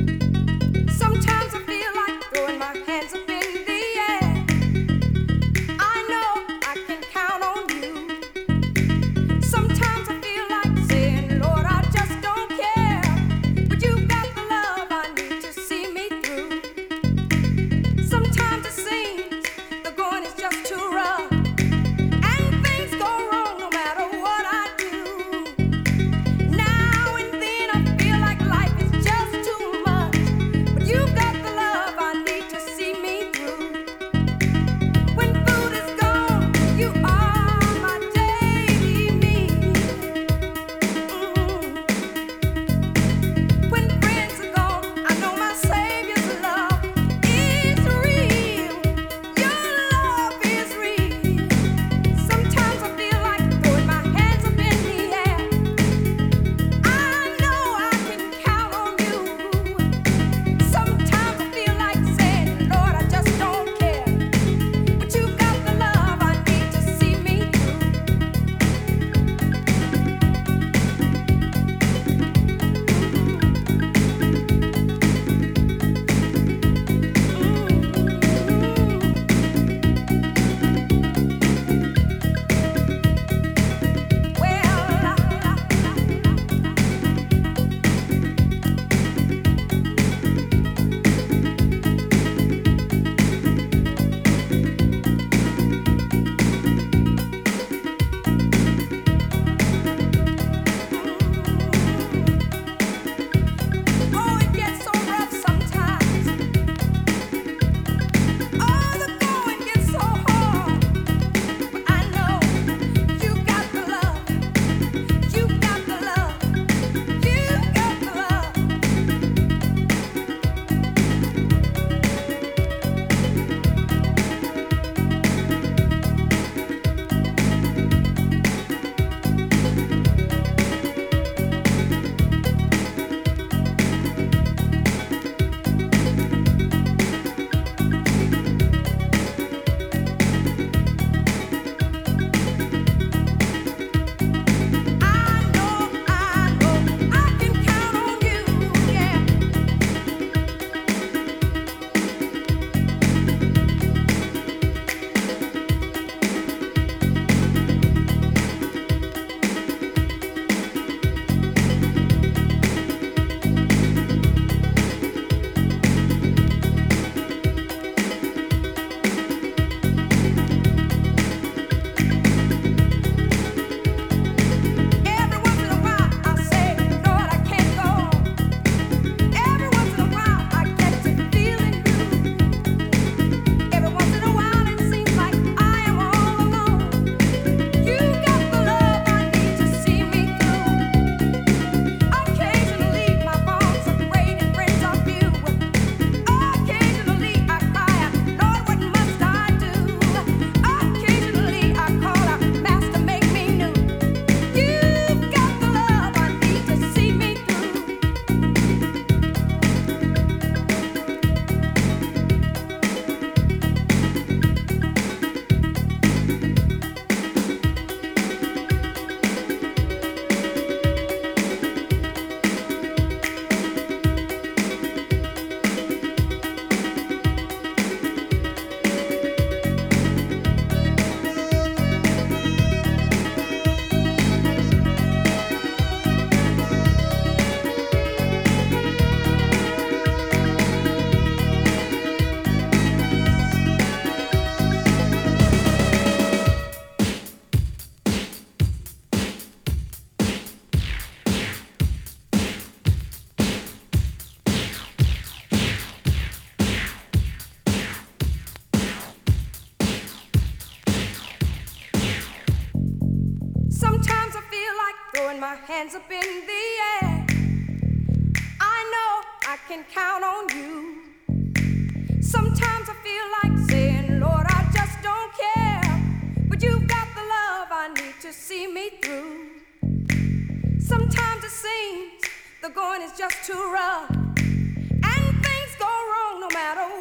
Sometimes I feel like throwing my hands up in the air. I know I can count on you. Sometimes I feel like saying, Lord, I just don't care. But you've got the love I need to see me through. Sometimes it seems the going is just too rough. And things go wrong no matter what I do. Now and then I feel like life is just too much. But you've got the love I need to see me through. When food is gone, you are my daily need. When friends are gone, I know my Savior's love is real. Your love is real. Sometimes I feel like throwing my hands up in the air. I know I can count on you. Sometimes I feel like saying, Lord, I just don't care. But you've got the love I need to see me through. Oh, it gets so rough sometimes. Oh, the going gets so hard. But I know you got the love. You got the love. You got the love. I know, I can count on you, yeah. Every once in a while I say, Lord, I can't go on. Every once in a while I get to feeling blue. Every once in a while it seems like I am all alone. You got the love I need to see me through. Occasionally my bones are grating friends of you. Occasionally I cry out, Lord, what must I do? Occasionally I call out, Master, make me new. You've got the love I need to see me through. Sometimes I feel like throwing my hands up in the air. I know I can count on you. Sometimes I feel like saying, Lord, I just don't care. But you've got the love I need to see me through. Sometimes it seems the going is just too rough. And things go wrong no matter